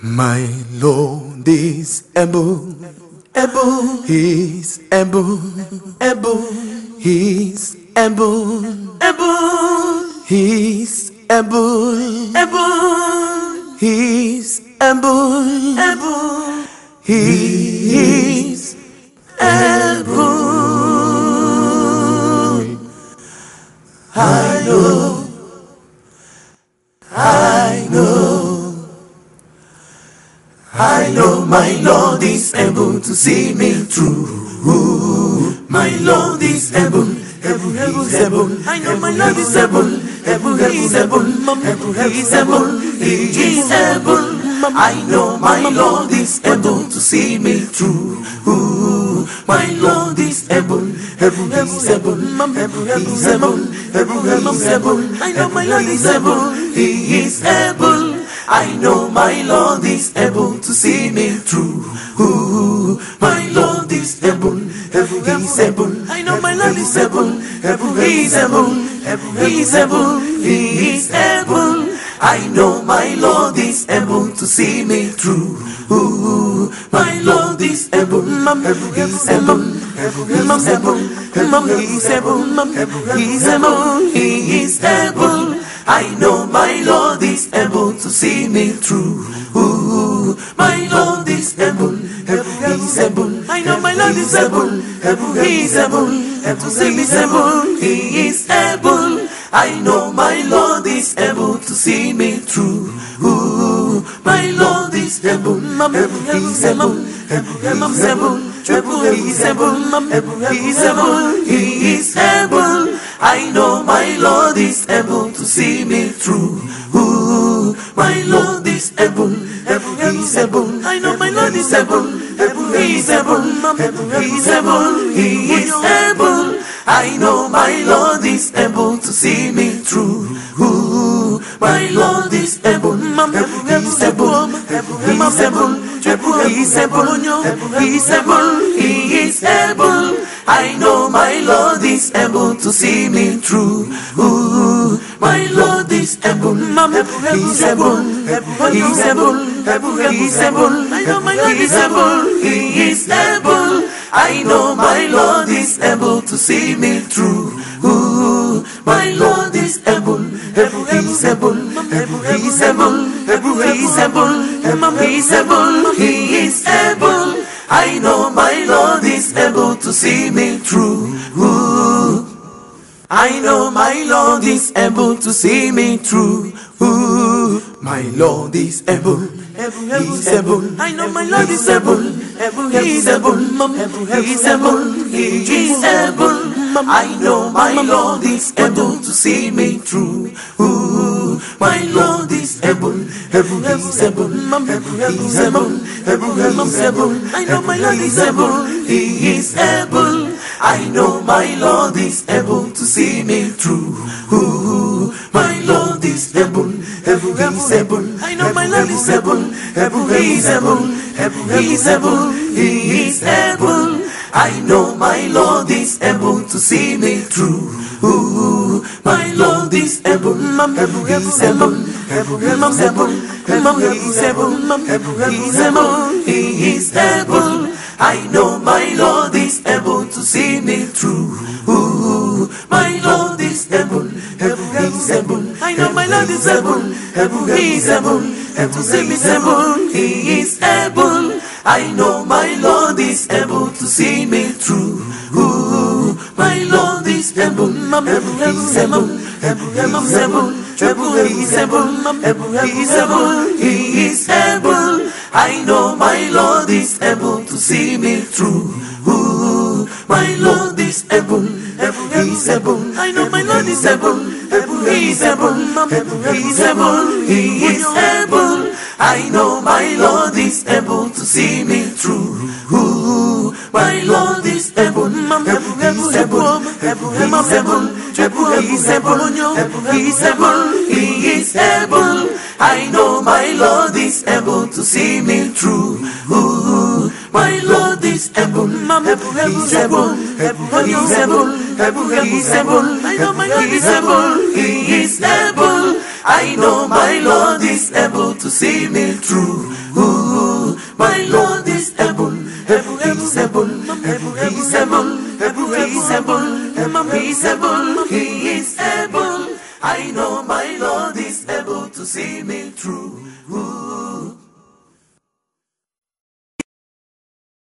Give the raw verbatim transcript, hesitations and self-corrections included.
My Lord is able, able, He's able, able, He's able, able, He's able, able, He's able, able, He is able. I know, I know, I know my Lord is able to see me through. My Lord is able, able, able, able. I know my Lord is able, able, He's able, able, He's able, He is able. I know my Lord is able to see me through. My Lord is able, able, He's able, able, He's able, able, He's able. I know my Lord is able, He is able. I know my Lord is able to see me through. My Lord is able, able, He's able. I know my Lord is able, able, He's able, able, He's able, He is able. I know my Lord is able to see me through. My Lord is able, able, He's able, able, He's able, able, He's able, He's able, He is able. I know my Lord is able to see me through. My Lord is able, able, He's able. I know my Lord is able, able, He's able, able to see me able, He is able. I know my Lord is able to see me through. My Lord is able, able, He's able, able, He's able, able, He's able, able, He's able, He is able. I know my Lord is able to see me through. My Lord is able, able, He's able. I know my Lord is able, able, He's able, able, He's able, He is able. I know my Lord is able to see me through. My Lord is able, able, He's able, able, He's able, able, He's able, He's able, He is able. I know my Lord is able to see me through. My Lord is able, able, He's able, able, He's able, able, He's able. I know my Lord is able, He is able. I know my Lord is able to see me through. My Lord is able, able, He's able, able, He's able, able, He's able, able, He's able, He is able. I know my Lord is able to see me through. I know my Lord is able to see me through. My Lord is able, He's able. I know my Lord is able, He's able, He's able, He is able. I know my Lord is able to see me through. My Lord is able, able, He's able, He's able, able, He's able. I know my Lord is able, He is able. I know my Lord is able to see me through. My Lord is able, able, He's able. I know my Lord is able, able, He's able, able, He's able, He is able. I know my Lord is able to see me through. My Lord is able, able, He's able, able, He's able, able, He's able, able, He's able, He is able. I know my Lord is able to see me through. My Lord is able, able, He's able. I know my Lord is able, able, He's able, able to see me able, He is able. I know my Lord is able to see me through. My Lord is able, able, He's able, able, He's able, able, He's able, able, He's able, He is able. I know my Lord is able to see me through. My Lord is able, able, He's able. I know my Lord is able, able, He's able, able, He's able, He is able. I know my Lord is able to see me through. My Lord is able, able, He's able, able, He's able, able, He's able, able, He's able, He is able. I know my Lord is able to see me through. My Lord is able, able, He's able, able, He's able, able, He's able. I know my Lord is able, He is able. I know my Lord is able to see me through. Ooh, my Lord is able, able, he's able, able, he's able, able, he's able, he's able, he is able. I know my Lord is able to see me through.